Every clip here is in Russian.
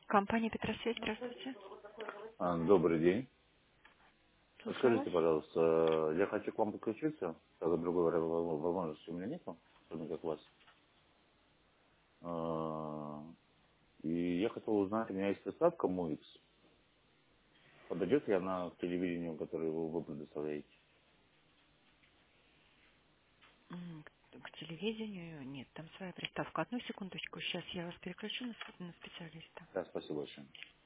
Компания Петросвет, здравствуйте. Добрый день. Слушаю вас. Скажите, пожалуйста, я хочу к вам подключиться, так как другой возможности у меня нету, кроме как вас. А, И я хотел узнать, у меня есть приставка Movix. Подойдет ли она к телевидению, которое вы предоставляете? К телевидению нет, там своя приставка. Одну секундочку, сейчас я вас переключу на специалиста. Да, спасибо большое.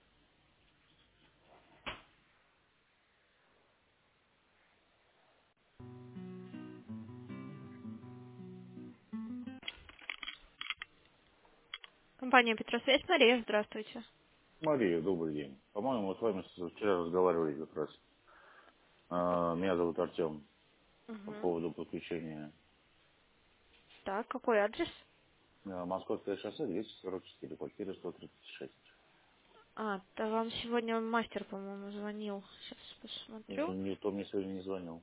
Компания Петросвет, Мария, здравствуйте. Мария, добрый день. По-моему, мы с вами вчера разговаривали как раз. Меня зовут Артем. По Угу. поводу подключения Так, какой адрес? Московское шоссе 244, квартира 136. Да вам сегодня мастер, по-моему, звонил. Сейчас посмотрю. Никто мне сегодня не звонил.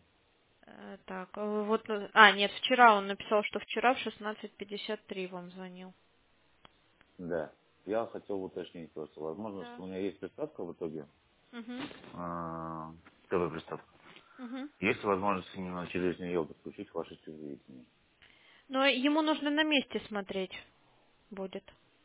Нет, вчера он написал, что вчера в 16:53 вам звонил. Да. Я хотел уточнить просто. Возможно, Да. что у меня есть приставка в итоге. Угу. ТВ-приставка. Угу. Есть возможность именно через нее подключить ваше телевидение? Но ему нужно на месте смотреть будет.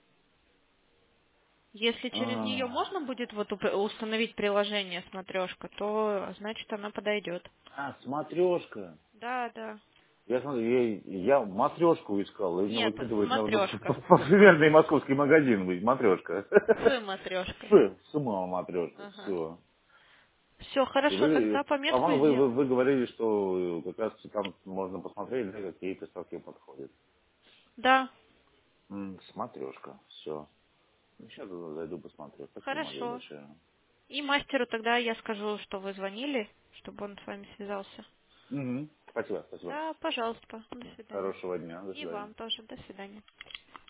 Если через нее можно будет установить приложение смотрешка, то значит она подойдет. Смотрешка. Да, да. Я смотрю, я матрешку искал, и мне Нет, выкидывает смотрешка. повсеместный московский магазин, вы, матрешка. С матрешкой. С ума матрешка, Ага. все. Все И хорошо, вы, тогда по месту по-моему, сделаем. вы говорили, что как раз там можно посмотреть, да, какие приставки подходят. Да, Смотрешка, все. Сейчас зайду посмотрю. Спасибо, Мария, хорошо. большое. И мастеру тогда я скажу, что вы звонили, чтобы он с вами связался. Спасибо, спасибо. Да, пожалуйста. До свидания. Хорошего дня, до И свидания. вам тоже. До свидания.